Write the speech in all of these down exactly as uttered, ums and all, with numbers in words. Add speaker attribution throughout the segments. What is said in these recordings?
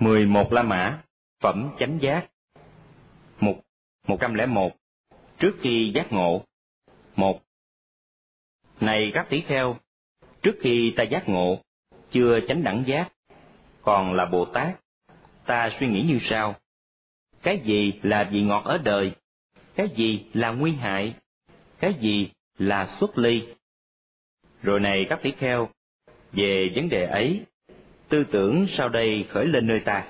Speaker 1: Mười một La Mã, phẩm chánh giác. Mục một trăm lẻ một. Trước khi giác ngộ. Một. Này các tỷ kheo, trước khi ta giác ngộ, chưa chánh đẳng giác, còn là Bồ Tát, ta suy nghĩ như sau: cái gì là vị ngọt ở đời? Cái gì là nguy hại? Cái gì là xuất ly? Rồi này các tỷ kheo, về vấn đề ấy, tư tưởng sau đây khởi lên nơi ta.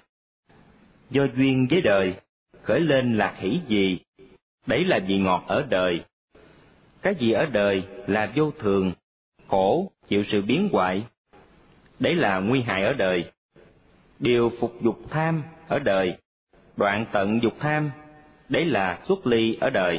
Speaker 1: Do duyên với đời, khởi lên lạc hỷ gì? Đấy là vị ngọt ở đời. Cái gì ở đời là vô thường, khổ, chịu sự biến hoại? Đấy là nguy hại ở đời. Điều phục dục tham ở đời, đoạn tận dục tham, đấy là xuất ly ở đời.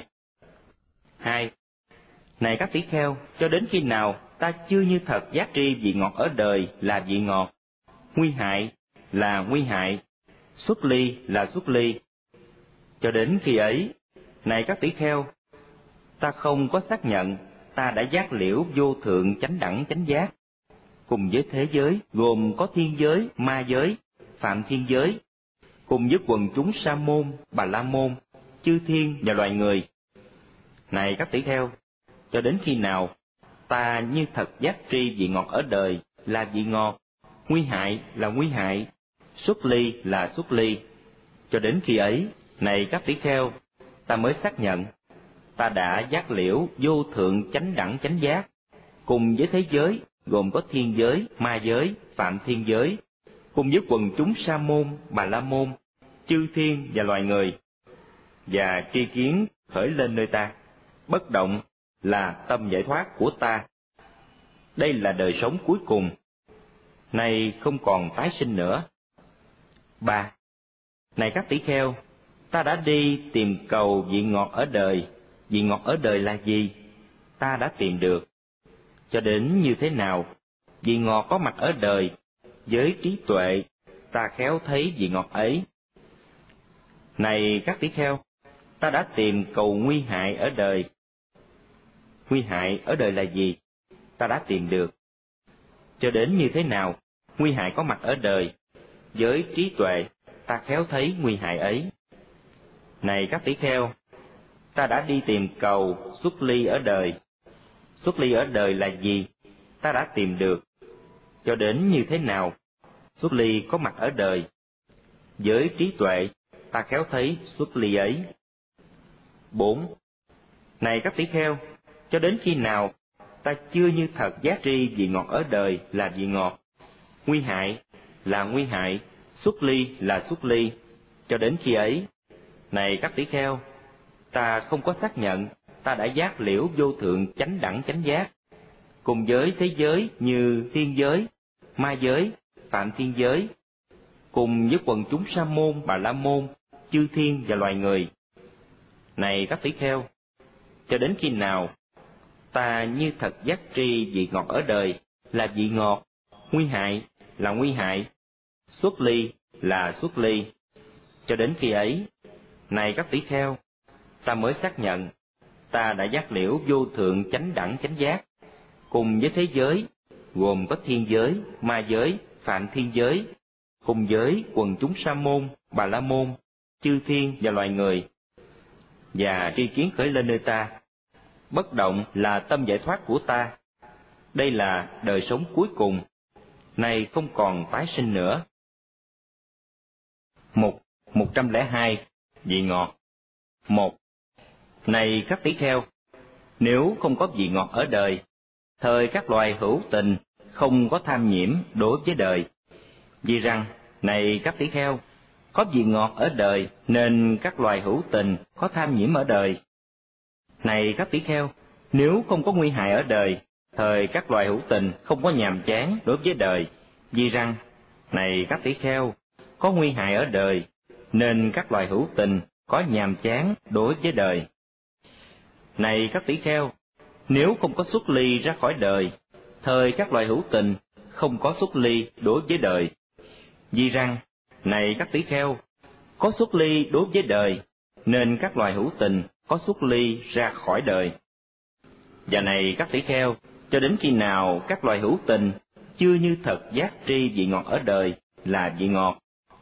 Speaker 1: Hai. Này các tỷ kheo, cho đến khi nào ta chưa như thật giác tri vị ngọt ở đời là vị ngọt, nguy hại là nguy hại, xuất ly là xuất ly? Cho đến khi ấy, này các tỷ kheo, ta không có xác nhận ta đã giác liễu vô thượng chánh đẳng chánh giác, cùng với thế giới gồm có thiên giới, ma giới, phạm thiên giới, cùng với quần chúng sa môn, bà la môn, chư thiên và loài người. Này các tỷ kheo, cho đến khi nào ta như thật giác tri vị ngọt ở đời là vị ngọt, nguy hại là nguy hại, xuất ly là xuất ly? Cho đến khi ấy, này các tỷ kheo, ta mới xác nhận ta đã giác liễu vô thượng chánh đẳng chánh giác, cùng với thế giới gồm có thiên giới, ma giới, phạm thiên giới, cùng với quần chúng sa môn, bà la môn, chư thiên và loài người. Và tri kiến khởi lên nơi ta, bất động là tâm giải thoát của ta. Đây là đời sống cuối cùng, nay không còn tái sinh nữa. Ba. Này các tỷ kheo, ta đã đi tìm cầu vị ngọt ở đời. Vị ngọt ở đời là gì? Ta đã tìm được. Cho đến như thế nào? Vị ngọt có mặt ở đời, với trí tuệ, ta khéo thấy vị ngọt ấy. Này các tỷ kheo, ta đã tìm cầu nguy hại ở đời. Nguy hại ở đời là gì? Ta đã tìm được. Cho đến như thế nào? Nguy hại có mặt ở đời, với trí tuệ, ta khéo thấy nguy hại ấy. Này các tỷ kheo, ta đã đi tìm cầu xuất ly ở đời. Xuất ly ở đời là gì? Ta đã tìm được. Cho đến như thế nào? Xuất ly có mặt ở đời, với trí tuệ, ta khéo thấy xuất ly ấy. Bốn. Này các tỷ kheo, cho đến khi nào ta chưa như thật giác tri vị ngọt ở đời là vị ngọt, nguy hại là nguy hại, xuất ly là xuất ly? Cho đến khi ấy, này các tỷ kheo, ta không có xác nhận ta đã giác liễu vô thượng chánh đẳng chánh giác, cùng với thế giới như thiên giới, ma giới, phạm thiên giới, cùng với quần chúng sa môn, bà la môn, chư thiên và loài người. Này các tỷ kheo, cho đến khi nào ta như thật giác tri vị ngọt ở đời là vị ngọt, nguy hại là nguy hại, xuất ly là xuất ly? Cho đến khi ấy, này các tỷ kheo, ta mới xác nhận ta đã giác liễu vô thượng chánh đẳng chánh giác, cùng với thế giới gồm có thiên giới, ma giới, phạm thiên giới, cùng với quần chúng sa môn, bà la môn, chư thiên và loài người. Và tri kiến khởi lên nơi ta, bất động là tâm giải thoát của ta. Đây là đời sống cuối cùng, nay không còn tái sinh nữa. Mục một trăm lẻ hai. Vị ngọt. Một. Này các tỷ kheo, nếu không có vị ngọt ở đời, thời các loài hữu tình không có tham nhiễm đối với đời. Vì rằng, này các tỷ kheo, có vị ngọt ở đời nên các loài hữu tình có tham nhiễm ở đời. Này các tỷ kheo, nếu không có nguy hại ở đời, thời các loài hữu tình không có nhàm chán đối với đời. Vì rằng, này các tỷ kheo, có nguy hại ở đời nên các loài hữu tình có nhàm chán đối với đời. Này các tỷ kheo, nếu không có xuất ly ra khỏi đời, thời các loài hữu tình không có xuất ly đối với đời. Vì rằng, này các tỷ kheo, có xuất ly đối với đời nên các loài hữu tình có xuất ly ra khỏi đời. Và này các tỷ kheo, cho đến khi nào các loài hữu tình chưa như thật giác tri vị ngọt ở đời là vị ngọt,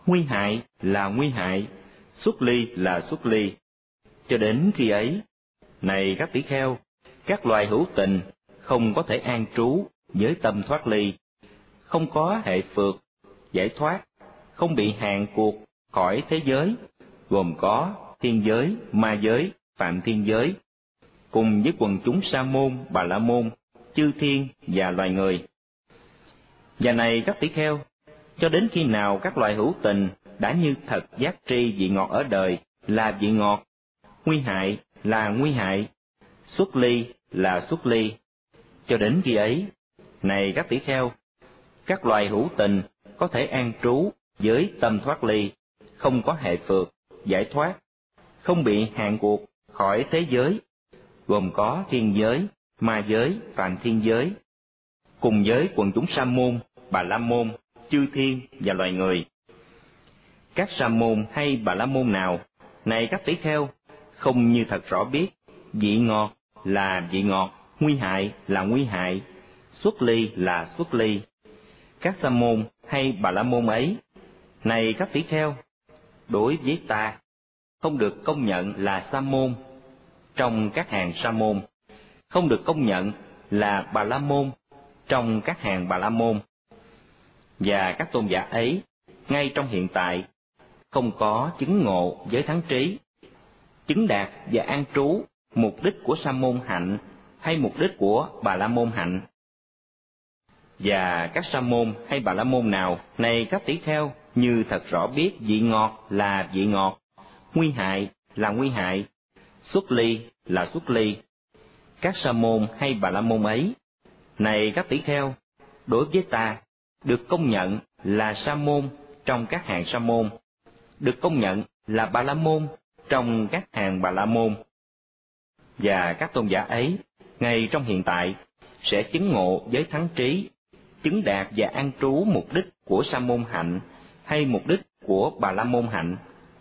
Speaker 1: nguy hại là nguy hại, xuất ly là xuất ly. Cho đến khi ấy, này các tỷ kheo, các loài hữu tình không có thể an trú với tâm thoát ly, không có hệ phược, giải thoát, không bị hạn cuộc khỏi thế giới, gồm có thiên giới, ma giới, phạm thiên giới, cùng với quần chúng sa môn, bà la môn, chư thiên và loài người. Và này các tỷ kheo, cho đến khi nào các loài hữu tình đã như thật giác tri vị ngọt ở đời là vị ngọt, nguy hại là nguy hại, xuất ly là xuất ly, cho đến khi ấy, này các tỷ kheo, các loài hữu tình có thể an trú với tâm thoát ly, không có hệ phược, giải thoát, không bị hạn cuộc khỏi thế giới, gồm có thiên giới, ma giới, phạm thiên giới, cùng với quần chúng sa môn, bà la môn, chư thiên và loài người. Các sa môn hay bà la môn nào, này các tỷ kheo, không như thật rõ biết vị ngọt là vị ngọt, nguy hại là nguy hại, xuất ly là xuất ly, các sa môn hay bà la môn ấy, này các tỷ kheo, đối với ta không được công nhận là sa môn trong các hàng sa môn, không được công nhận là bà la môn trong các hàng bà la môn. Và các tôn giả ấy, ngay trong hiện tại, không có chứng ngộ với thắng trí, chứng đạt và an trú mục đích của sa môn hạnh hay mục đích của bà la môn hạnh. Và các sa môn hay bà la môn nào, này các tỷ kheo, như thật rõ biết vị ngọt là vị ngọt, nguy hại là nguy hại, xuất ly là xuất ly, các sa môn hay bà la môn ấy, này các tỷ kheo, đối với ta được công nhận là sa môn trong các hàng sa môn, được công nhận là bà la môn trong các hàng bà la môn. Và các tôn giả ấy, ngay trong hiện tại, sẽ chứng ngộ với thắng trí, chứng đạt và an trú mục đích của sa môn hạnh hay mục đích của bà la môn hạnh.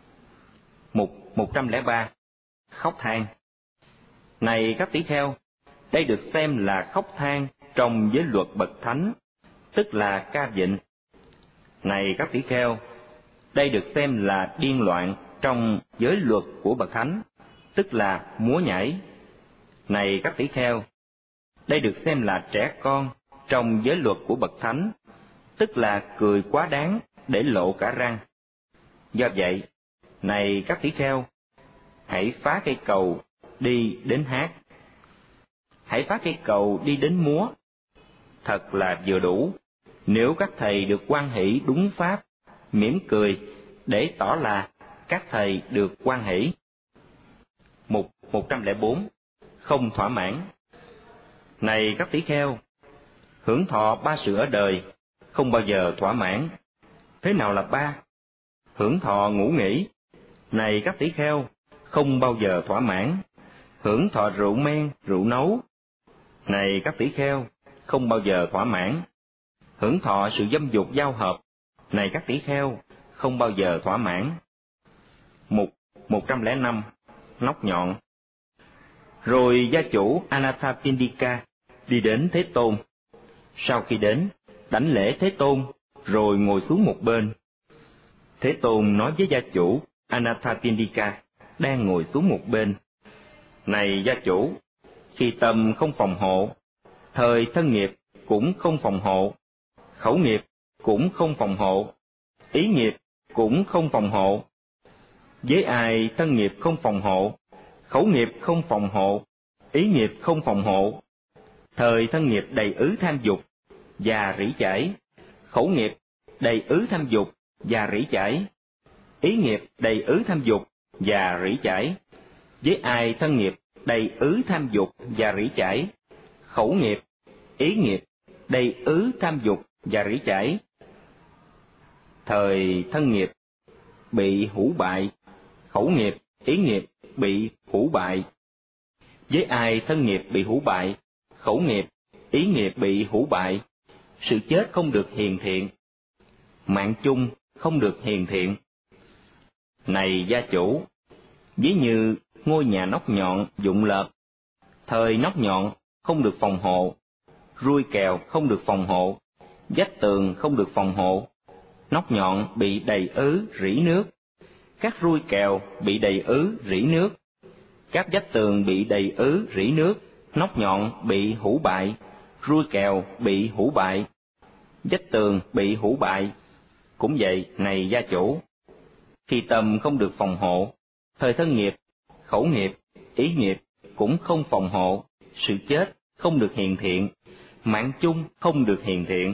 Speaker 1: Mục một trăm lẻ ba. Khóc than. Này các tỷ kheo, đây được xem là khóc than trong giới luật bậc thánh, tức là ca vịnh. Này các tỷ kheo, đây được xem là điên loạn trong giới luật của bậc thánh, tức là múa nhảy. Này các tỷ kheo, đây được xem là trẻ con trong giới luật của bậc thánh, tức là cười quá đáng để lộ cả răng. Do vậy, này các tỷ kheo, hãy phá cây cầu đi đến hát, hãy phá cây cầu đi đến múa. Thật là vừa đủ, nếu các thầy được hoan hỷ đúng pháp, mỉm cười để tỏ là các thầy được hoan hỷ. Mục một trăm lẻ bốn. Không thỏa mãn. Này các tỷ kheo, hưởng thọ ba sự ở đời, không bao giờ thỏa mãn. Thế nào là ba? Hưởng thọ ngủ nghỉ. Này các tỷ kheo, không bao giờ thỏa mãn. Hưởng thọ rượu men, rượu nấu. Này các tỷ kheo, không bao giờ thỏa mãn. Hưởng thọ sự dâm dục giao hợp. Này các tỷ kheo, không bao giờ thỏa mãn. Mục một trăm lẻ năm. Nóc nhọn. Rồi gia chủ Anathapindika đi đến Thế Tôn. Sau khi đến, đảnh lễ Thế Tôn, rồi ngồi xuống một bên. Thế Tôn nói với gia chủ Anathapindika đang ngồi xuống một bên: Này gia chủ, khi tâm không phòng hộ, thời thân nghiệp cũng không phòng hộ, khẩu nghiệp cũng không phòng hộ, ý nghiệp cũng không phòng hộ. Với ai thân nghiệp không phòng hộ, khẩu nghiệp không phòng hộ, ý nghiệp không phòng hộ, thời thân nghiệp đầy ứ tham dục và rỉ chải, khẩu nghiệp đầy ứ tham dục và rỉ chải, ý nghiệp đầy ứ tham dục và rỉ chải. Với ai thân nghiệp đầy ứ tham dục và rỉ chải, khẩu nghiệp, ý nghiệp đầy ứ tham dục và rỉ chải, thời thân nghiệp bị hủ bại, khẩu nghiệp, ý nghiệp bị hủ bại. Với ai thân nghiệp bị hủ bại, khẩu nghiệp, ý nghiệp bị hủ bại, sự chết không được hiền thiện, mạng chung không được hiền thiện. Này gia chủ, ví như ngôi nhà nóc nhọn dụng lợp, thời nóc nhọn không được phòng hộ, ruôi kèo không được phòng hộ, vách tường không được phòng hộ, nóc nhọn bị đầy ứ rỉ nước, các rui kèo bị đầy ứ rỉ nước, các vách tường bị đầy ứ rỉ nước, nóc nhọn bị hủ bại, rui kèo bị hủ bại, vách tường bị hủ bại. Cũng vậy, này gia chủ, khi tâm không được phòng hộ, thời thân nghiệp, khẩu nghiệp, ý nghiệp cũng không phòng hộ, sự chết không được hiền thiện, mạng chung không được hiền thiện.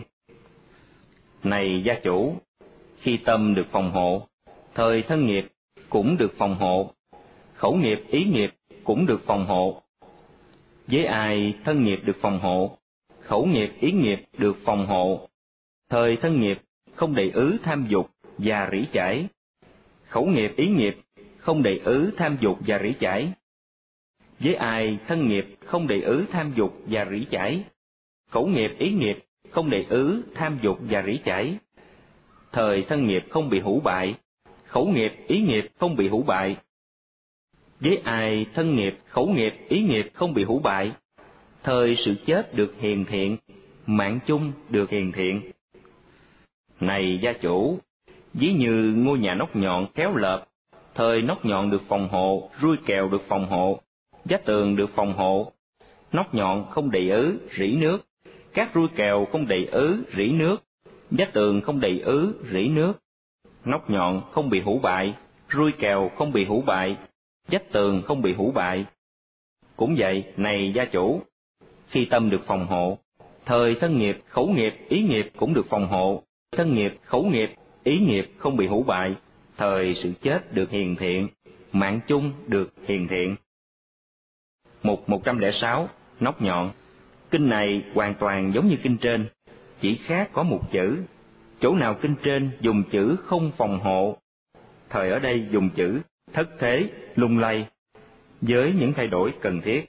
Speaker 1: Này gia chủ, khi tâm được phòng hộ, thời thân nghiệp cũng được phòng hộ, khẩu nghiệp, ý nghiệp cũng được phòng hộ. Với ai thân nghiệp được phòng hộ, khẩu nghiệp, ý nghiệp được phòng hộ, thời thân nghiệp không đầy ứ tham dục và rỉ chải, khẩu nghiệp, ý nghiệp không đầy ứ tham dục và rỉ chải. Với ai thân nghiệp không đầy ứ tham dục và rỉ chải, khẩu nghiệp, ý nghiệp không đầy ứ tham dục và rỉ chải, thời thân nghiệp không bị hủ bại, khẩu nghiệp, ý nghiệp không bị hủ bại. Với ai thân nghiệp, khẩu nghiệp, ý nghiệp không bị hủ bại, thời sự chết được hiền thiện, mạng chung được hiền thiện. Này gia chủ, ví như ngôi nhà nóc nhọn kéo lợp, thời nóc nhọn được phòng hộ, rui kèo được phòng hộ, vách tường được phòng hộ, nóc nhọn không đầy ứ rỉ nước, các rui kèo không đầy ứ rỉ nước, vách tường không đầy ứ rỉ nước, nóc nhọn không bị hủ bại, rui kèo không bị hủ bại, vách tường không bị hủ bại. Cũng vậy, này gia chủ, khi tâm được phòng hộ, thời thân nghiệp, khẩu nghiệp, ý nghiệp cũng được phòng hộ, thân nghiệp, khẩu nghiệp, ý nghiệp không bị hủ bại, thời sự chết được hiền thiện, mạng chung được hiền thiện. Mục một trăm lẻ sáu, nóc nhọn. Kinh này hoàn toàn giống như kinh trên, chỉ khác có một chữ. Chỗ nào kinh trên dùng chữ không phòng hộ, thời ở đây dùng chữ thất thế, lung lay, với những thay đổi cần thiết.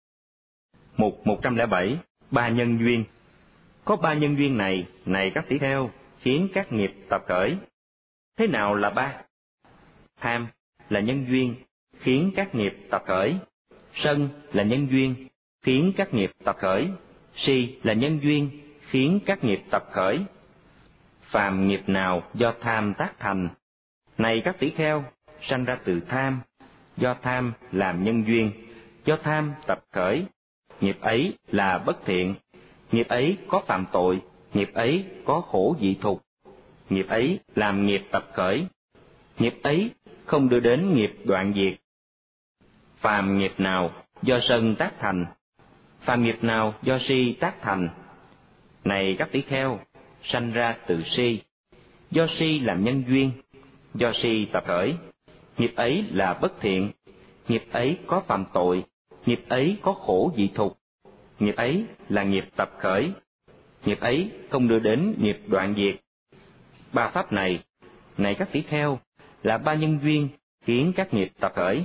Speaker 1: Mục một trăm lẻ bảy, ba nhân duyên. Có ba nhân duyên này, này các tỷ kheo, khiến các nghiệp tập khởi. Thế nào là ba? Tham là nhân duyên, khiến các nghiệp tập khởi. Sân là nhân duyên, khiến các nghiệp tập khởi. Si là nhân duyên, khiến các nghiệp tập khởi. Phàm nghiệp nào do tham tác thành, này các tỷ kheo, sanh ra từ tham, do tham làm nhân duyên, do tham tập khởi. Nghiệp ấy là bất thiện, nghiệp ấy có phạm tội, nghiệp ấy có khổ dị thục, nghiệp ấy làm nghiệp tập khởi, nghiệp ấy không đưa đến nghiệp đoạn diệt. Phàm nghiệp nào do sân tác thành, phàm nghiệp nào do si tác thành, này các tỷ kheo, sanh ra từ si, do si làm nhân duyên, do si tập khởi, nghiệp ấy là bất thiện, nghiệp ấy có phạm tội, nghiệp ấy có khổ dị thục, nghiệp ấy là nghiệp tập khởi, nghiệp ấy không đưa đến nghiệp đoạn diệt. Ba pháp này, này các tỷ kheo, là ba nhân duyên khiến các nghiệp tập khởi.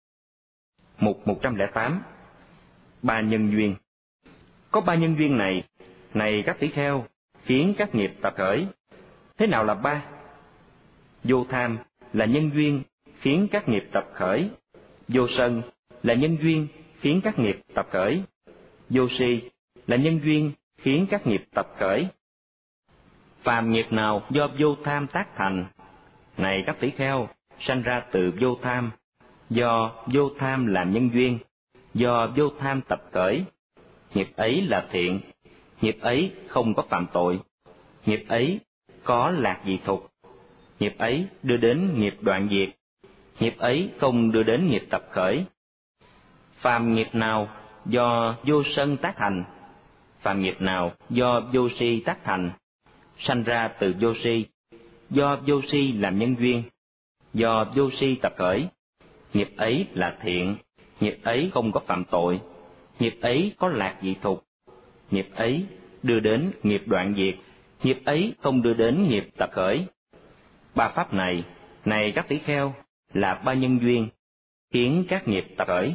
Speaker 1: Mục một trăm lẻ tám, ba nhân duyên. Có ba nhân duyên này, này các tỷ kheo, khiến các nghiệp tập khởi. Thế nào là ba? Vô tham là nhân duyên khiến các nghiệp tập khởi, vô sân là nhân duyên khiến các nghiệp tập khởi, vô si là nhân duyên khiến các nghiệp tập khởi. Phàm nghiệp nào do vô tham tác thành, này các tỷ kheo, sanh ra từ vô tham, do vô tham làm nhân duyên, do vô tham tập khởi, nghiệp ấy là thiện, nghiệp ấy không có phạm tội, nghiệp ấy có lạc dị thục, nghiệp ấy đưa đến nghiệp đoạn diệt, nghiệp ấy không đưa đến nghiệp tập khởi. Phàm nghiệp nào do vô sân tác thành, phàm nghiệp nào do vô si tác thành, sanh ra từ vô si, do vô si làm nhân duyên, do vô si tập khởi, nghiệp ấy là thiện, nghiệp ấy không có phạm tội, nghiệp ấy có lạc dị thục, nghiệp ấy đưa đến nghiệp đoạn diệt, nghiệp ấy không đưa đến nghiệp tập khởi. Ba pháp này, này các tỷ kheo, là ba nhân duyên khiến các nghiệp tập khởi.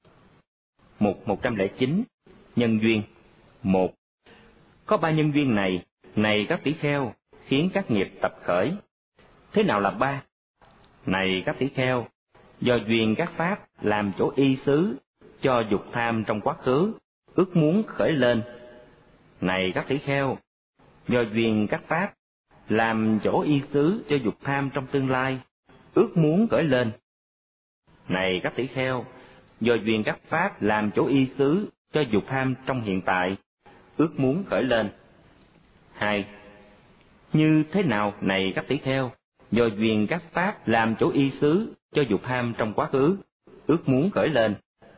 Speaker 1: Mục một trăm lẻ chín, nhân duyên. Một. Có ba nhân duyên này, này các tỷ kheo, khiến các nghiệp tập khởi. Thế nào là ba? Này các tỷ kheo, do duyên các pháp làm chỗ y xứ cho dục tham trong quá khứ, ước muốn khởi lên. Này các tỷ kheo, do duyên các pháp làm chỗ y xứ cho dục tham trong tương lai, ước muốn khởi lên. Này các tỷ kheo, do duyên các pháp làm chỗ y xứ cho dục tham trong hiện tại, ước muốn khởi lên. Hai. Như thế nào, này các tỷ kheo, do duyên các pháp làm chỗ y xứ cho dục tham trong quá khứ, ước muốn khởi lên.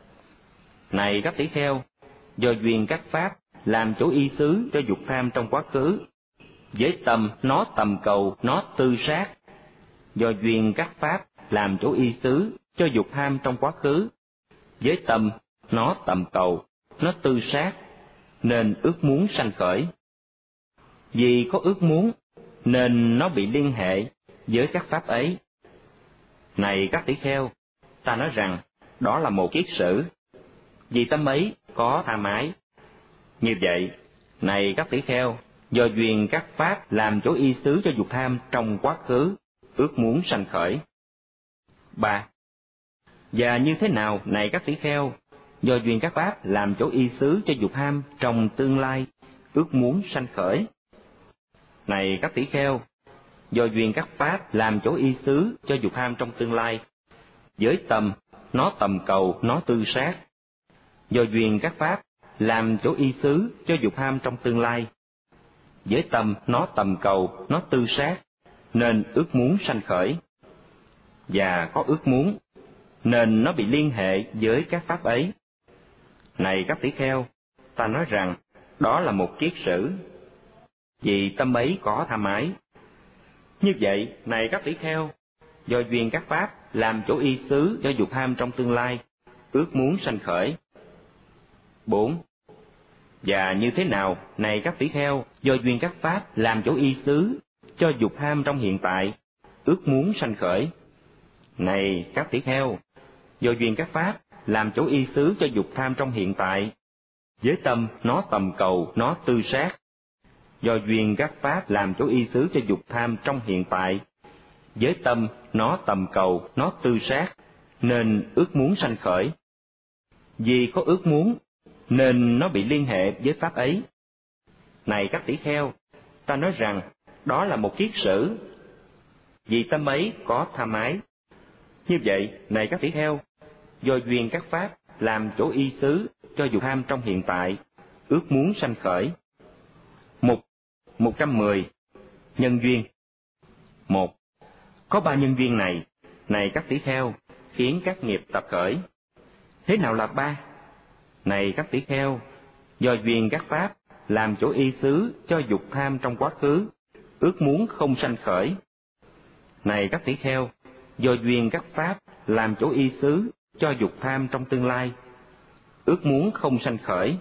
Speaker 1: Này các tỷ kheo, do duyên các pháp làm chỗ y xứ cho dục tham trong quá khứ, với tâm nó tầm cầu, nó tư sát. Do duyên các pháp làm chỗ y xứ cho dục tham trong quá khứ, với tâm nó tầm cầu, nó tư sát, nên ước muốn sanh khởi. Vì có ước muốn, nên nó bị liên hệ với các pháp ấy. Này các tỷ kheo, ta nói rằng đó là một kiết sử, vì tâm ấy có tham ái. Như vậy, này các tỷ kheo, do duyên các pháp làm chỗ y xứ cho dục tham trong quá khứ, ước muốn sanh khởi. Ba. Và như thế nào, này các tỷ kheo, do duyên các pháp làm chỗ y xứ cho dục tham trong tương lai, ước muốn sanh khởi. Này các tỷ kheo, do duyên các pháp làm chỗ y xứ cho dục tham trong tương lai, với tâm nó tầm cầu, nó tư sát. Do duyên các pháp làm chỗ y xứ cho dục tham trong tương lai, với tâm nó tầm cầu, nó tư sát, nên ước muốn sanh khởi. Và có ước muốn, nên nó bị liên hệ với các pháp ấy. Này các tỷ kheo, ta nói rằng đó là một kiết sử, vì tâm ấy có tham ái. Như vậy, này các tỷ kheo, do duyên các pháp làm chỗ y xứ cho dục tham trong tương lai, ước muốn sanh khởi. Bốn. Và như thế nào, này các tỷ kheo, do duyên các pháp làm chỗ y xứ cho dục tham trong hiện tại, ước muốn sanh khởi. Này các tỷ kheo, do duyên các pháp làm chỗ y xứ cho dục tham trong hiện tại, với tâm nó tầm cầu, nó tư sát. Do duyên các pháp làm chỗ y xứ cho dục tham trong hiện tại, với tâm nó tầm cầu, nó tư sát, nên ước muốn sanh khởi. Vì có ước muốn, nên nó bị liên hệ với pháp ấy. Này các tỷ kheo, ta nói rằng đó là một kiết sử, vì tâm ấy có tham ái. Như vậy, này các tỷ kheo, do duyên các pháp làm chỗ y xứ cho dục tham trong hiện tại, ước muốn sanh khởi. Mục một trăm mười. Nhân duyên. Một. Có ba nhân duyên này, này các tỷ kheo, khiến các nghiệp tập khởi. Thế nào là ba? Này các tỷ kheo, do duyên các pháp làm chỗ y xứ cho dục tham trong quá khứ, ước muốn không sanh khởi. Này các tỷ kheo, do duyên các pháp làm chỗ y xứ cho dục tham trong tương lai, ước muốn không sanh khởi.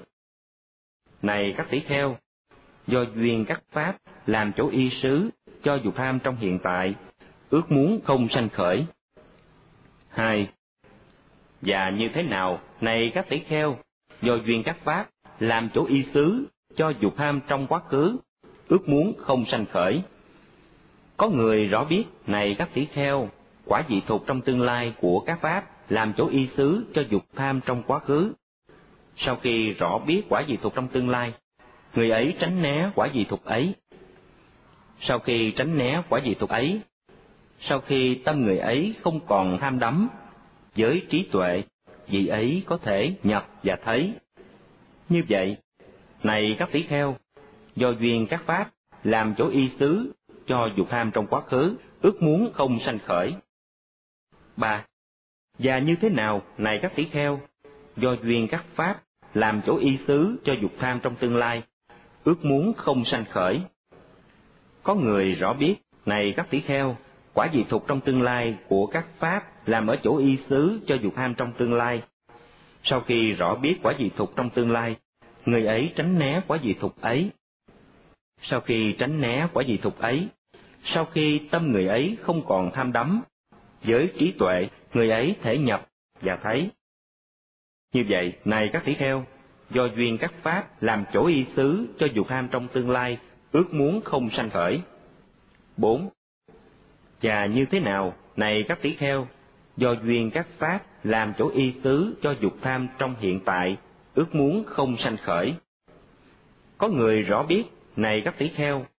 Speaker 1: Này các tỷ kheo, do duyên các pháp làm chỗ y xứ cho dục tham trong hiện tại, ước muốn không sanh khởi. Hai. Và như thế nào, này các tỷ kheo, do duyên các pháp làm chỗ y xứ cho dục tham trong quá khứ, ước muốn không sanh khởi. Có người rõ biết, này các tỷ kheo, quả vị thục trong tương lai của các pháp làm chỗ y xứ cho dục tham trong quá khứ. Sau khi rõ biết quả vị thục trong tương lai, người ấy tránh né quả vị thục ấy. Sau khi tránh né quả vị thục ấy, sau khi tâm người ấy không còn tham đắm, với trí tuệ, vị ấy có thể nhập và thấy. Như vậy, này các tỷ kheo, do duyên các pháp làm chỗ y xứ cho dục tham trong quá khứ, ước muốn không sanh khởi. Ba. Và như thế nào, này các tỷ kheo, do duyên các pháp làm chỗ y xứ cho dục tham trong tương lai, ước muốn không sanh khởi. Có người rõ biết, này các tỷ kheo, quả vị thục trong tương lai của các pháp làm ở chỗ y xứ cho dục tham trong tương lai. Sau khi rõ biết quả vị thục trong tương lai, người ấy tránh né quả vị thục ấy. Sau khi tránh né quả vị thục ấy, sau khi tâm người ấy không còn tham đắm, với trí tuệ, người ấy thể nhập và thấy. Như vậy, này các tỷ kheo, do duyên các pháp làm chỗ y xứ cho dục tham trong tương lai, ước muốn không sanh khởi. Bốn. Và như thế nào, này các tỷ kheo, do duyên các pháp làm chỗ y xứ cho dục tham trong hiện tại, ước muốn không sanh khởi. Có người rõ biết, này các tỷ kheo,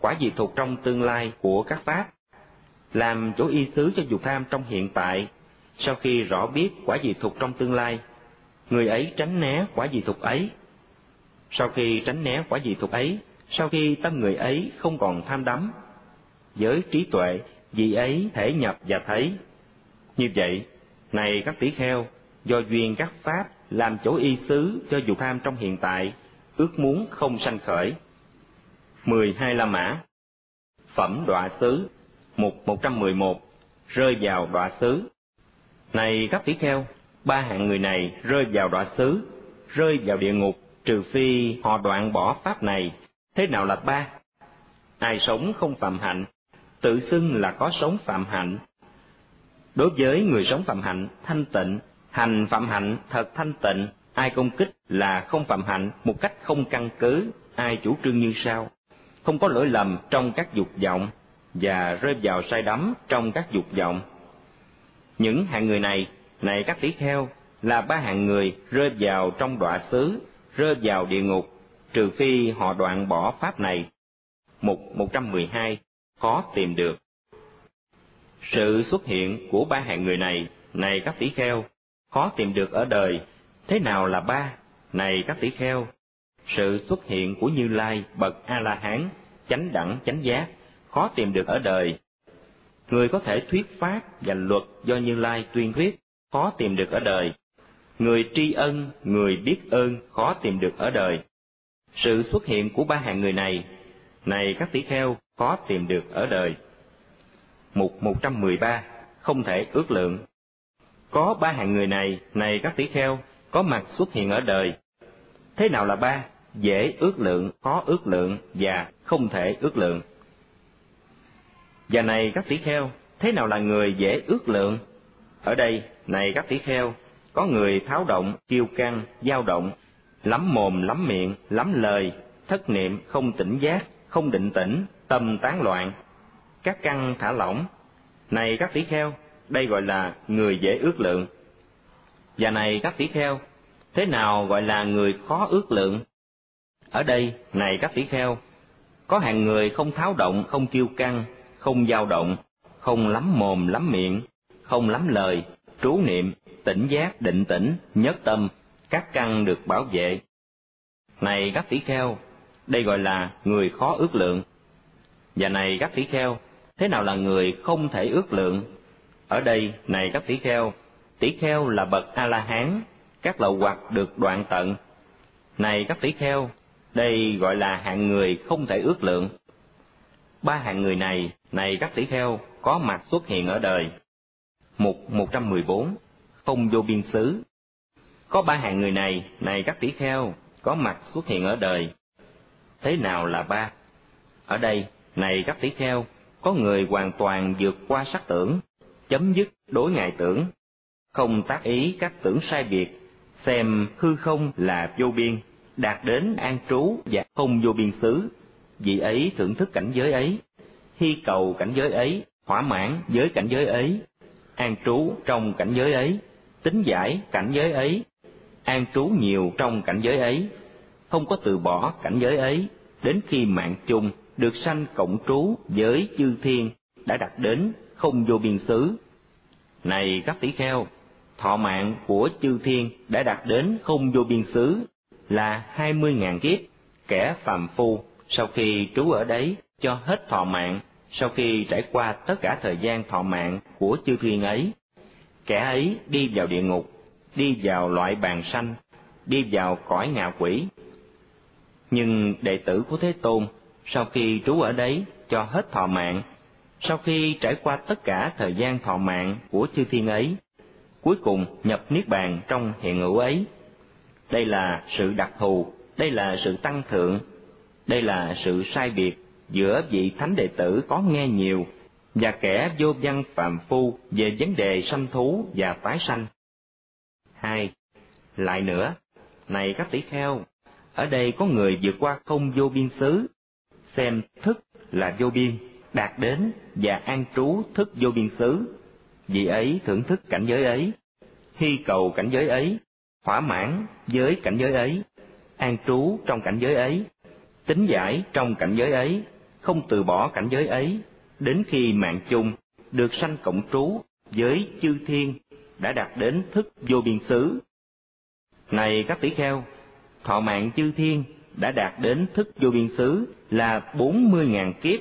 Speaker 1: quả diệt thục trong tương lai của các pháp, làm chỗ y xứ cho dục tham trong hiện tại. Sau khi rõ biết quả diệt thục trong tương lai, người ấy tránh né quả diệt thục ấy. Sau khi tránh né quả diệt thục ấy, sau khi tâm người ấy không còn tham đắm, với trí tuệ, vị ấy thể nhập và thấy. Như vậy, này các tỷ kheo, do duyên các pháp làm chỗ y xứ cho dục tham trong hiện tại, ước muốn không sanh khởi. Mười hai La Mã. Phẩm đọa xứ. Mục một trăm mười một. Rơi vào đọa xứ. Này các tỷ kheo, ba hạng người này rơi vào đọa xứ, rơi vào địa ngục, trừ phi họ đoạn bỏ pháp này. Thế nào là ba? Ai sống không phạm hạnh, tự xưng là có sống phạm hạnh. Đối với người sống phạm hạnh thanh tịnh, hành phạm hạnh thật thanh tịnh, ai công kích là không phạm hạnh một cách không căn cứ, ai chủ trương như sau: không có lỗi lầm trong các dục vọng và rơi vào sai đắm trong các dục vọng. Những hạng người này, này các tỷ kheo, là ba hạng người rơi vào trong đọa xứ, rơi vào địa ngục, trừ phi họ đoạn bỏ pháp này. Mục một trăm mười hai. Khó tìm được. Sự xuất hiện của ba hạng người này, này các tỷ kheo, khó tìm được ở đời. Thế nào là ba? Này các tỷ kheo, sự xuất hiện của Như Lai bậc A-la-hán, chánh đẳng chánh giác, khó tìm được ở đời. Người có thể thuyết pháp và luật do Như Lai tuyên thuyết, khó tìm được ở đời. Người tri ân, người biết ơn, khó tìm được ở đời. Sự xuất hiện của ba hạng người này, này các tỷ kheo, khó tìm được ở đời. Mục một trăm mười ba. Không thể ước lượng. Có ba hạng người này, này các tỷ kheo, có mặt xuất hiện ở đời. Thế nào là ba? Dễ ước lượng, khó ước lượng và không thể ước lượng. Và này các tỷ kheo, thế nào là người dễ ước lượng? Ở đây, này các tỷ kheo, có người tháo động, kiêu căng, dao động, lắm mồm lắm miệng, lắm lời, thất niệm, không tỉnh giác, không định tĩnh, tâm tán loạn, các căn thả lỏng. Này các tỷ kheo, đây gọi là người dễ ước lượng. Và này các tỷ kheo, thế nào gọi là người khó ước lượng? Ở đây, này các tỷ kheo, có hạng người không tháo động, không kiêu căng, không dao động, không lắm mồm lắm miệng, không lắm lời, trú niệm, tỉnh giác, định tĩnh, nhất tâm, các căn được bảo vệ. Này các tỷ kheo, đây gọi là người khó ước lượng. Và này các tỷ kheo, thế nào là người không thể ước lượng? Ở đây, này các tỷ kheo, tỷ kheo là bậc A-la-hán, các lậu hoặc được đoạn tận. Này các tỷ kheo, đây gọi là hạng người không thể ước lượng. Ba hạng người này, này các tỷ kheo, có mặt xuất hiện ở đời. Mục một trăm mười bốn. Không vô biên xứ. Có ba hạng người này, này các tỷ kheo, có mặt xuất hiện ở đời. Thế nào là ba? Ở đây, này các tỷ kheo, có người hoàn toàn vượt qua sắc tưởng, chấm dứt đối ngại tưởng, không tác ý các tưởng sai biệt, xem hư không là vô biên, đạt đến an trú và không vô biên xứ. Vị ấy thưởng thức cảnh giới ấy, hy cầu cảnh giới ấy, thỏa mãn với cảnh giới ấy, an trú trong cảnh giới ấy, tính giải cảnh giới ấy, an trú nhiều trong cảnh giới ấy, không có từ bỏ cảnh giới ấy, đến khi mạng chung được sanh cộng trú với chư thiên đã đạt đến không vô biên xứ. Này các tỷ kheo, thọ mạng của chư thiên đã đạt đến không vô biên xứ là hai mươi ngàn kiếp. Kẻ phàm phu sau khi trú ở đấy cho hết thọ mạng, sau khi trải qua tất cả thời gian thọ mạng của chư thiên ấy, kẻ ấy đi vào địa ngục, đi vào loại bàn sanh, đi vào cõi ngạ quỷ. Nhưng đệ tử của Thế Tôn sau khi trú ở đấy cho hết thọ mạng, sau khi trải qua tất cả thời gian thọ mạng của chư thiên ấy, cuối cùng nhập niết bàn trong hiện hữu ấy. Đây là sự đặc thù, đây là sự tăng thượng, đây là sự sai biệt giữa vị thánh đệ tử có nghe nhiều và kẻ vô văn phàm phu về vấn đề sanh thú và tái sanh. Hai. Lại nữa, này các tỷ kheo, ở đây có người vượt qua không vô biên xứ, xem thức là vô biên, đạt đến và an trú thức vô biên xứ. Vị ấy thưởng thức cảnh giới ấy, hy cầu cảnh giới ấy, thỏa mãn với cảnh giới ấy, an trú trong cảnh giới ấy, tính giải trong cảnh giới ấy, không từ bỏ cảnh giới ấy, đến khi mạng chung được sanh cộng trú với chư thiên đã đạt đến thức vô biên xứ. Này các tỷ kheo, thọ mạng chư thiên đã đạt đến thức vô biên xứ là bốn mươi ngàn kiếp.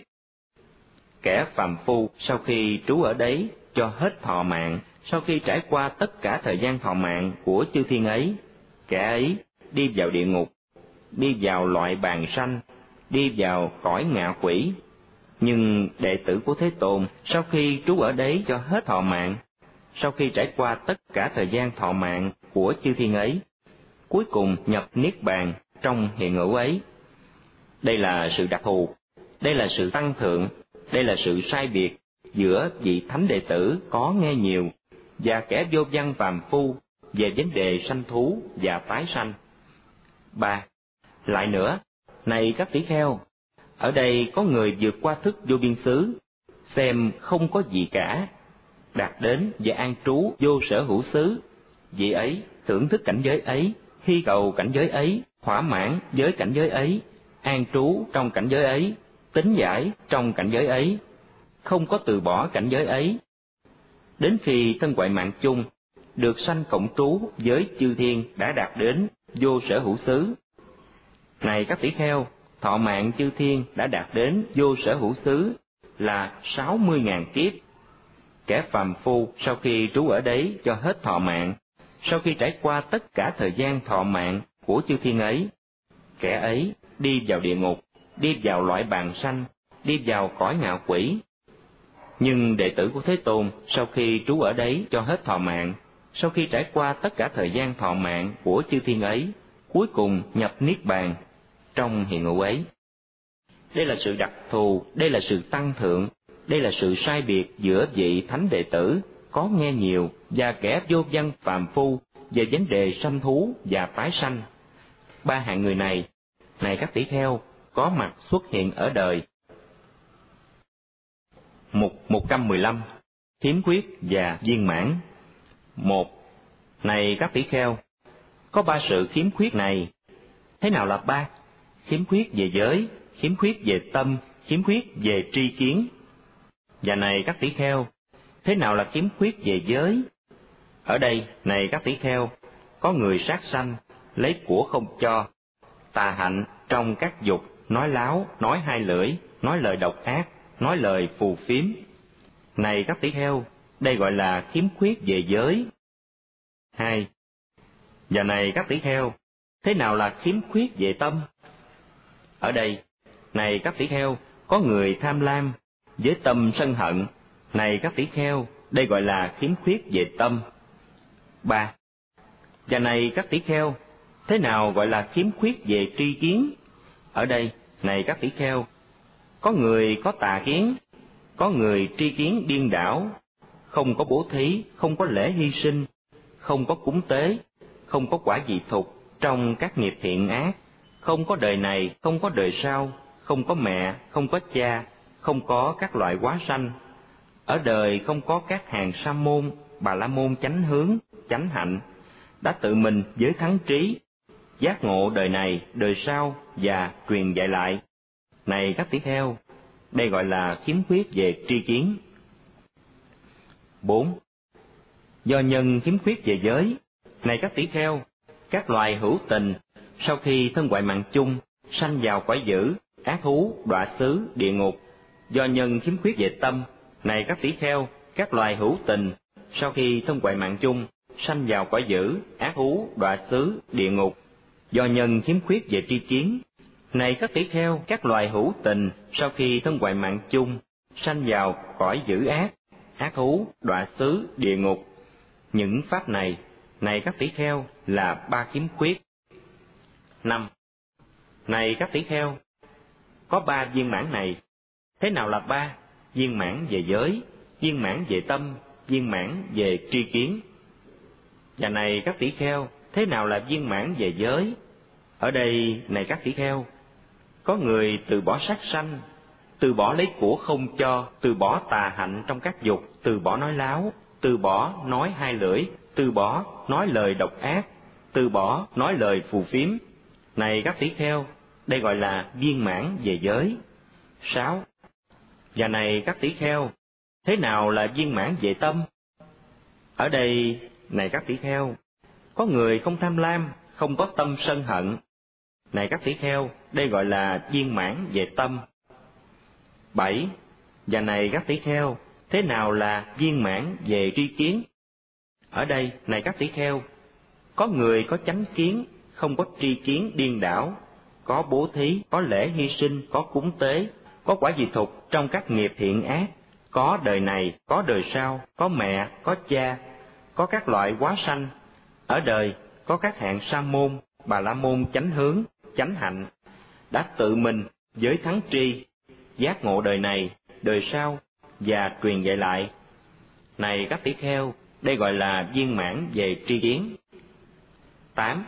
Speaker 1: Kẻ phàm phu sau khi trú ở đấy cho hết thọ mạng, sau khi trải qua tất cả thời gian thọ mạng của chư thiên ấy, kẻ ấy đi vào địa ngục, đi vào loại bàn sanh, đi vào cõi ngạ quỷ. Nhưng đệ tử của Thế Tôn sau khi trú ở đấy cho hết thọ mạng, sau khi trải qua tất cả thời gian thọ mạng của chư thiên ấy, cuối cùng nhập niết bàn trong hiện hữu ấy. Đây là sự đặc thù, đây là sự tăng thượng, đây là sự sai biệt giữa vị thánh đệ tử có nghe nhiều và kẻ vô văn phàm phu về vấn đề sanh thú và tái sanh. Ba. Lại nữa, này các tỷ kheo, ở đây có người vượt qua thức vô biên xứ, xem không có gì cả, đạt đến và an trú vô sở hữu xứ. Vị ấy thưởng thức cảnh giới ấy, hy cầu cảnh giới ấy, thỏa mãn với cảnh giới ấy, an trú trong cảnh giới ấy, tín giải trong cảnh giới ấy, không có từ bỏ cảnh giới ấy, đến khi thân ngoại mạng chung được sanh cộng trú với chư thiên đã đạt đến vô sở hữu xứ. Này các tỷ kheo, thọ mạng chư thiên đã đạt đến vô sở hữu xứ là sáu mươi ngàn kiếp. Kẻ phàm phu sau khi trú ở đấy cho hết thọ mạng, sau khi trải qua tất cả thời gian thọ mạng của chư thiên ấy, kẻ ấy đi vào địa ngục, đi vào loại bàn sanh, đi vào cõi ngạ quỷ. Nhưng đệ tử của Thế Tôn sau khi trú ở đấy cho hết thọ mạng, sau khi trải qua tất cả thời gian thọ mạng của chư thiên ấy, cuối cùng nhập niết bàn trong hiện hữu ấy. Đây là sự đặc thù, đây là sự tăng thượng, đây là sự sai biệt giữa vị thánh đệ tử có nghe nhiều và kẻ vô văn phàm phu về vấn đề sanh thú và tái sanh. Ba hạng người này, này các tỷ kheo, có mặt xuất hiện ở đời. Mục một trăm mười lăm. Khiếm khuyết và viên mãn. Một. Này các tỷ kheo, có ba sự khiếm khuyết này. Thế nào là ba? Khiếm khuyết về giới, khiếm khuyết về tâm, khiếm khuyết về tri kiến. Và này các tỷ kheo, thế nào là khiếm khuyết về giới? Ở đây, này các tỷ kheo, có người sát sanh, lấy của không cho, tà hạnh trong các dục, nói láo, nói hai lưỡi, nói lời độc ác, nói lời phù phiếm. Này các tỷ kheo, đây gọi là khiếm khuyết về giới. Hai. Và này các tỷ kheo, thế nào là khiếm khuyết về tâm? Ở đây, này các tỷ kheo, có người tham lam, với tâm sân hận. Này các tỷ kheo, đây gọi là khiếm khuyết về tâm. Ba. Và này các tỷ kheo, thế nào gọi là khiếm khuyết về tri kiến? Ở đây, này các tỷ kheo, có người có tà kiến, có người tri kiến điên đảo, không có bố thí, không có lễ hy sinh, không có cúng tế, không có quả dị thục trong các nghiệp thiện ác, không có đời này, không có đời sau, không có mẹ, không có cha, không có các loại hóa sanh. Ở đời không có các hàng sa môn, bà la môn chánh hướng, chánh hạnh, đã tự mình với thắng trí, giác ngộ đời này, đời sau và truyền dạy lại. Này các tỷ kheo, đây gọi là khiếm khuyết về tri kiến. Bốn. Do nhân khiếm khuyết về giới. Này các tỷ kheo, các loài hữu tình sau khi thân ngoại mạng chung sanh vào cõi dữ, ác thú, đọa xứ, địa ngục. Do nhân khiếm khuyết về tâm. Này các tỷ kheo, các loài hữu tình sau khi thân ngoại mạng chung sanh vào cõi dữ, ác thú, đọa xứ, địa ngục. Do nhân khiếm khuyết về tri kiến. Này các tỷ kheo, các loài hữu tình sau khi thân ngoại mạng chung sanh vào cõi dữ ác, ác thú, đọa xứ, địa ngục. Những pháp này, này các tỷ kheo, là ba khiếm khuyết. Năm. Này các tỷ kheo, có ba viên mãn này. Thế nào là ba? Viên mãn về giới, viên mãn về tâm, viên mãn về tri kiến. Và này các tỷ kheo, thế nào là viên mãn về giới? Ở đây, này các tỷ kheo, có người từ bỏ sát sanh, từ bỏ lấy của không cho, từ bỏ tà hạnh trong các dục, từ bỏ nói láo, từ bỏ nói hai lưỡi, từ bỏ nói lời độc ác, từ bỏ nói lời phù phiếm. Này các tỷ kheo, đây gọi là viên mãn về giới. Sáu. Và này các tỷ kheo, thế nào là viên mãn về tâm? Ở đây, này các tỷ kheo, có người không tham lam, không có tâm sân hận. Này các tỷ kheo, đây gọi là viên mãn về tâm. Bảy. Và này các tỷ kheo, thế nào là viên mãn về tri kiến? Ở đây, này các tỷ kheo, có người có chánh kiến, không có tri kiến điên đảo, có bố thí, có lễ hy sinh, có cúng tế, có quả dị thục trong các nghiệp thiện ác, có đời này, có đời sau, có mẹ, có cha, có các loại hóa sanh. Ở đời, có các hạng sa môn, bà la môn chánh hướng, chánh hạnh, đã tự mình với thắng tri, giác ngộ đời này, đời sau, và truyền dạy lại. Này các tỷ kheo, đây gọi là viên mãn về tri kiến. Tám.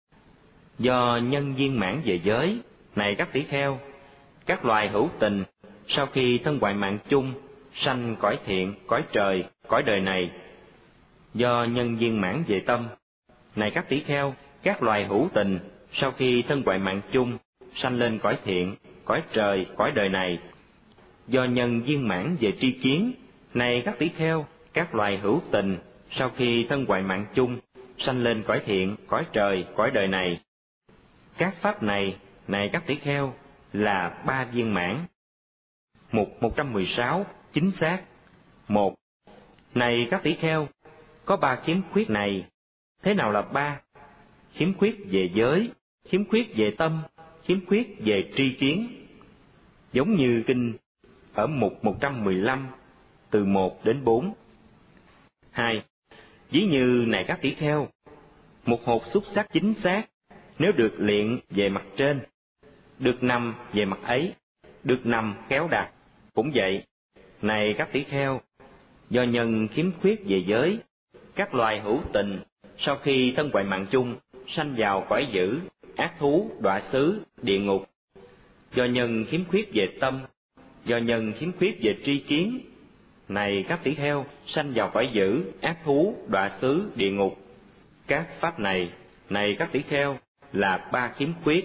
Speaker 1: Do nhân viên mãn về giới, này các tỷ kheo, các loài hữu tình, sau khi thân hoại mạng chung, sanh cõi thiện, cõi trời, cõi đời này. Do nhân viên mãn về tâm, này các tỷ kheo, các loài hữu tình, sau khi thân hoại mạng chung, sanh lên cõi thiện, cõi trời, cõi đời này. Do nhân viên mãn về tri kiến, này các tỷ kheo, các loài hữu tình, sau khi thân hoại mạng chung, sanh lên cõi thiện, cõi trời, cõi đời này. Các pháp này, này các tỷ kheo, là ba viên mãn. Mục một trăm mười sáu, chính xác. Một. Này các tỷ kheo, có ba khiếm khuyết này. Thế nào là ba? Khiếm khuyết về giới, khiếm khuyết về tâm, khiếm khuyết về tri kiến. Giống như kinh ở mục một trăm mười lăm, từ một đến bốn. Hai. Ví như này các tỷ kheo, một hột xúc xắc chính xác, nếu được luyện về mặt trên, được nằm về mặt ấy, được nằm khéo đặt. Cũng vậy, này các tỷ kheo, do nhân khiếm khuyết về giới, các loài hữu tình, sau khi thân hoại mạng chung, sanh vào cõi dữ, ác thú, đọa xứ, địa ngục. Do nhân khiếm khuyết về tâm, do nhân khiếm khuyết về tri kiến, này các tỷ kheo, sanh vào cõi dữ, ác thú, đọa xứ, địa ngục. Các pháp này, này các tỷ kheo, là ba khiếm khuyết.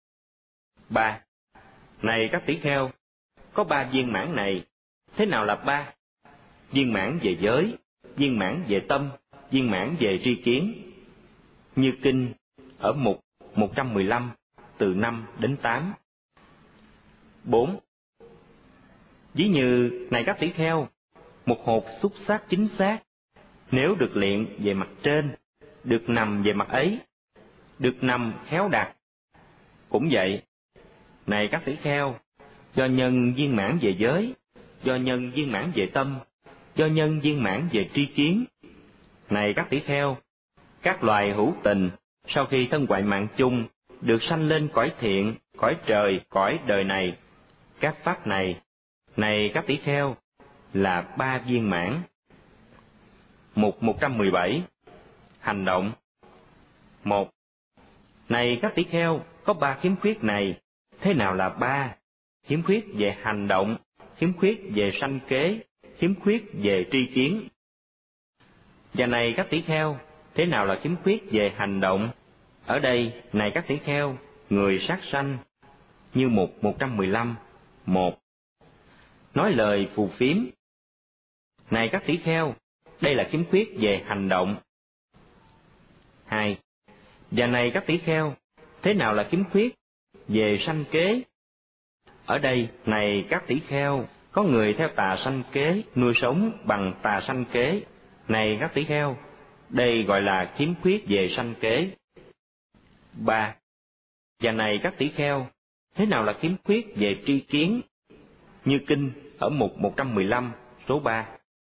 Speaker 1: Ba. Này các tỷ kheo, có ba viên mãn này. Thế nào là ba? Viên mãn về giới, viên mãn về tâm, viên mãn về tri kiến. Như kinh ở mục một trăm mười lăm, từ năm đến tám. Bốn. Ví như này các tỷ kheo, một hột xúc xắc chính xác, nếu được luyện về mặt trên, được nằm về mặt ấy, được nằm khéo đặt. Cũng vậy, này các tỷ kheo, do nhân viên mãn về giới, do nhân viên mãn về tâm, do nhân viên mãn về tri kiến. Này các tỷ kheo, các loài hữu tình, sau khi thân hoại mạng chung, được sanh lên cõi thiện, cõi trời, cõi đời này. Các pháp này, này các tỷ kheo, là ba viên mãn. Mục một trăm mười bảy. Hành động. Một. Này các tỷ kheo, có ba khiếm khuyết này. Thế nào là ba? Khiếm khuyết về hành động, khiếm khuyết về sanh kế, khiếm khuyết về tri kiến. Và này các tỷ kheo, thế nào là khiếm khuyết về hành động? Ở đây, này các tỷ kheo, người sát sanh, như mục một trăm mười lăm, một. Nói lời phù phiếm. Này các tỷ kheo, đây là khiếm khuyết về hành động. Hai. Và này các tỷ kheo, thế nào là khiếm khuyết về sanh kế? Ở đây, này các tỷ kheo, có người theo tà sanh kế, nuôi sống bằng tà sanh kế. Này các tỷ kheo, đây gọi là khiếm khuyết về sanh kế. Ba. Và này các tỷ kheo, thế nào là khiếm khuyết về tri kiến? Như kinh ở mục một trăm mười lăm, số ba.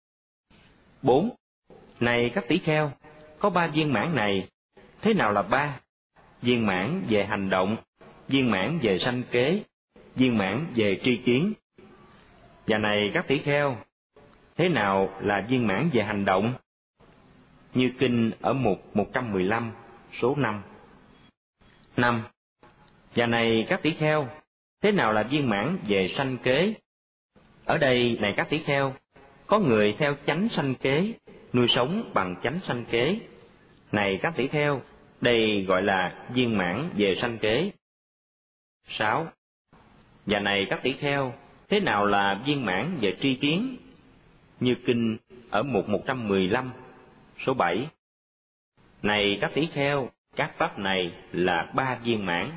Speaker 1: Bốn. Này các tỷ kheo, có ba viên mãn này. Thế nào là ba? Viên mãn về hành động, viên mãn về sanh kế, viên mãn về tri kiến. Và này các tỷ kheo, thế nào là viên mãn về hành động? Như kinh ở mục một trăm mười lăm, số năm. Năm. Và này các tỷ kheo, thế nào là viên mãn về sanh kế? Ở đây, này các tỷ kheo, có người theo chánh sanh kế, nuôi sống bằng chánh sanh kế. Này các tỷ kheo, đây gọi là viên mãn về sanh kế. Sáu. Và này các tỷ kheo, thế nào là viên mãn về tri kiến? Như kinh ở mục một trăm mười lăm, số bảy. Này các tỷ kheo, các pháp này là ba viên mãn.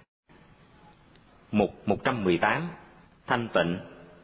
Speaker 1: Mục một trăm mười tám, thanh tịnh.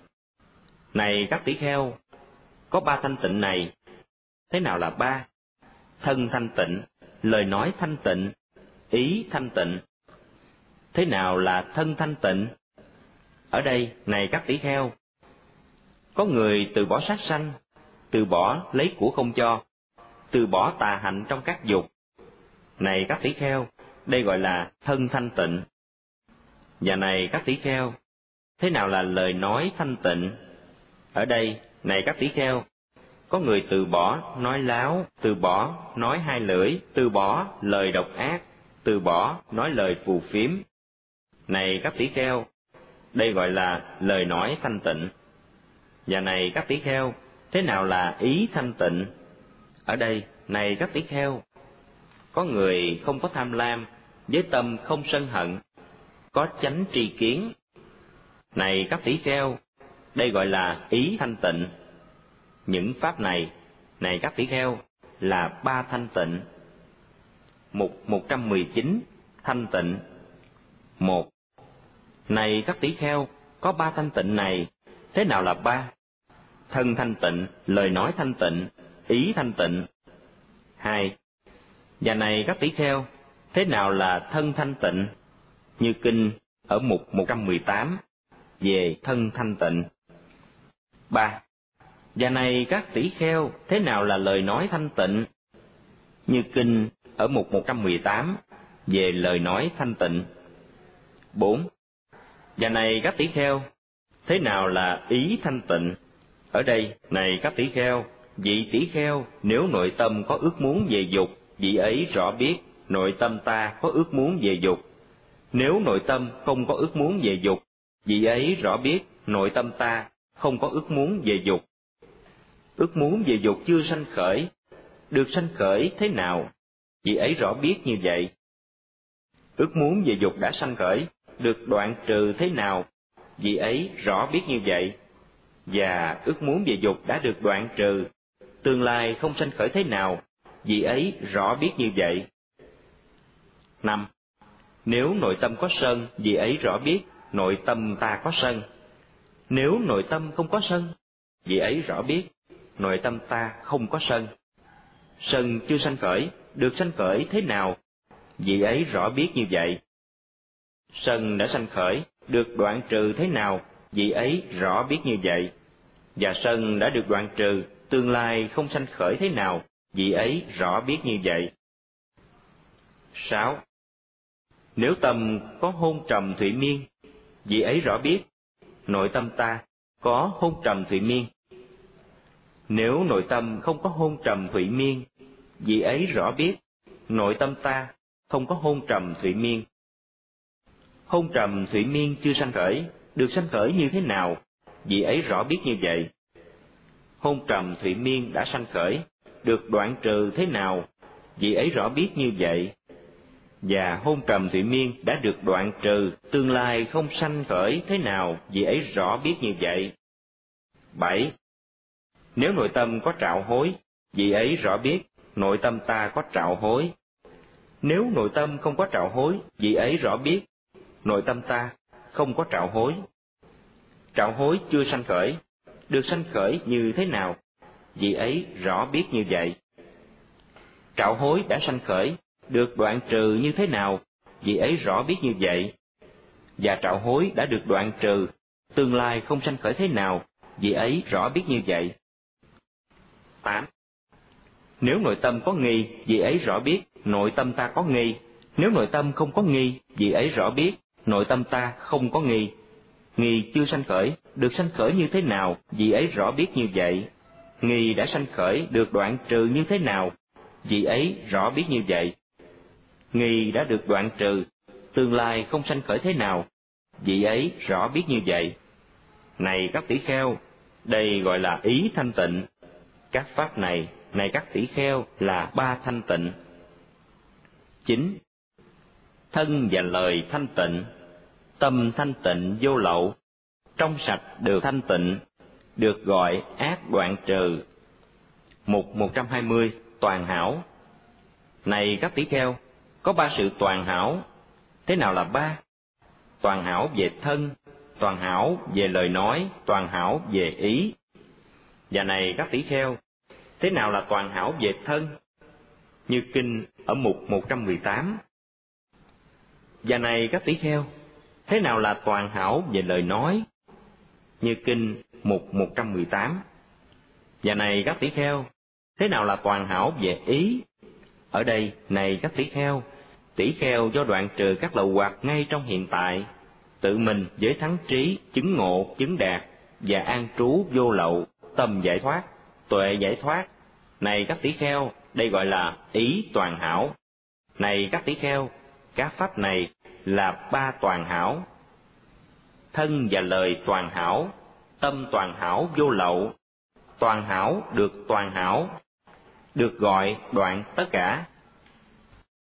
Speaker 1: Này các tỷ kheo, có ba thanh tịnh này. Thế nào là ba? Thân thanh tịnh, lời nói thanh tịnh, ý thanh tịnh. Thế nào là thân thanh tịnh? Ở đây, này các tỷ kheo, có người từ bỏ sát sanh, từ bỏ lấy của không cho, từ bỏ tà hạnh trong các dục. Này các tỷ kheo, đây gọi là thân thanh tịnh. Và này các tỷ kheo, thế nào là lời nói thanh tịnh? Ở đây, này các tỷ kheo, có người từ bỏ nói láo, từ bỏ nói hai lưỡi, từ bỏ lời độc ác, từ bỏ nói lời phù phiếm. Này các tỷ kheo, đây gọi là lời nói thanh tịnh. Và này các tỷ kheo, thế nào là ý thanh tịnh? Ở đây, này các tỷ kheo, có người không có tham lam, với tâm không sân hận, có chánh tri kiến. Này các tỷ kheo, đây gọi là ý thanh tịnh. Những pháp này, này các tỷ kheo, là ba thanh tịnh. Mục một trăm mười chín, thanh tịnh. Một. Này các tỷ kheo, có ba thanh tịnh này. Thế nào là ba? Thân thanh tịnh, lời nói thanh tịnh, ý thanh tịnh. Hai. Và này các tỷ kheo, thế nào là thân thanh tịnh? Như kinh ở mục một trăm mười tám, về thân thanh tịnh. Ba. Và này các tỷ kheo, thế nào là lời nói thanh tịnh? Như kinh ở mục một trăm mười tám, về lời nói thanh tịnh. Bốn. Và này các tỷ kheo, thế nào là ý thanh tịnh? Ở đây, này các tỷ kheo, vị tỷ kheo nếu nội tâm có ước muốn về dục, vị ấy rõ biết nội tâm ta có ước muốn về dục. Nếu nội tâm không có ước muốn về dục, vị ấy rõ biết nội tâm ta không có ước muốn về dục. Ước muốn về dục chưa sanh khởi, được sanh khởi thế nào, vị ấy rõ biết như vậy. Ước muốn về dục đã sanh khởi, được đoạn trừ thế nào, vị ấy rõ biết như vậy. Và ước muốn về dục đã được đoạn trừ, tương lai không sanh khởi thế nào, vị ấy rõ biết như vậy. Năm. Nếu nội tâm có sân, vị ấy rõ biết nội tâm ta có sân. Nếu nội tâm không có sân, vị ấy rõ biết nội tâm ta không có sân. Sân chưa sanh khởi, được sanh khởi thế nào, vị ấy rõ biết như vậy. Sân đã sanh khởi, được đoạn trừ thế nào, vị ấy rõ biết như vậy. Và sân đã được đoạn trừ, tương lai không sanh khởi thế nào, vị ấy rõ biết như vậy. Sáu. Nếu tâm có hôn trầm thụy miên, vị ấy rõ biết nội tâm ta có hôn trầm thụy miên. Nếu nội tâm không có hôn trầm thụy miên, vị ấy rõ biết nội tâm ta không có hôn trầm thụy miên. Hôn trầm thụy miên chưa sanh khởi, được sanh khởi như thế nào, vị ấy rõ biết như vậy. Hôn trầm thụy miên đã sanh khởi, được đoạn trừ thế nào, vị ấy rõ biết như vậy. Và hôn trầm thụy miên đã được đoạn trừ, tương lai không sanh khởi thế nào, vị ấy rõ biết như vậy. Bảy. Nếu nội tâm có trạo hối, vị ấy rõ biết nội tâm ta có trạo hối. Nếu nội tâm không có trạo hối, vị ấy rõ biết nội tâm ta không có trạo hối. Trạo hối chưa sanh khởi, được sanh khởi như thế nào, vị ấy rõ biết như vậy. Trạo hối đã sanh khởi, được đoạn trừ như thế nào, vị ấy rõ biết như vậy. Và trạo hối đã được đoạn trừ, tương lai không sanh khởi thế nào, vị ấy rõ biết như vậy. Tám. Nếu nội tâm có nghi, vị ấy rõ biết nội tâm ta có nghi. Nếu nội tâm không có nghi, vị ấy rõ biết nội tâm ta không có nghi. Nghi chưa sanh khởi, được sanh khởi như thế nào, vị ấy rõ biết như vậy. Nghi đã sanh khởi, được đoạn trừ như thế nào, vị ấy rõ biết như vậy. Nghi đã được đoạn trừ, tương lai không sanh khởi thế nào, vị ấy rõ biết như vậy. Này các tỷ kheo, đây gọi là ý thanh tịnh. Các pháp này, này các tỷ kheo, là ba thanh tịnh. Chín. Thân và lời thanh tịnh, tâm thanh tịnh vô lậu, trong sạch được thanh tịnh, được gọi ác đoạn trừ. Mục một trăm hai mươi, toàn hảo. Này các tỷ kheo, có ba sự toàn hảo. Thế nào là ba? Toàn hảo về thân, toàn hảo về lời nói, toàn hảo về ý. Và này các tỷ kheo, thế nào là toàn hảo về thân? Như kinh ở mục một trăm mười tám. Và này các tỷ kheo, thế nào là toàn hảo về lời nói? Như kinh mục một trăm mười tám. Và này các tỷ kheo, thế nào là toàn hảo về ý? Ở đây, này các tỷ kheo, tỷ kheo do đoạn trừ các lậu hoặc ngay trong hiện tại, tự mình với thắng trí, chứng ngộ, chứng đạt, và an trú vô lậu, tâm giải thoát, tuệ giải thoát. Này các tỷ kheo, đây gọi là ý toàn hảo. Này các tỷ kheo, các pháp này là ba toàn hảo. Thân và lời toàn hảo, tâm toàn hảo vô lậu, toàn hảo được toàn hảo, được gọi đoạn tất cả.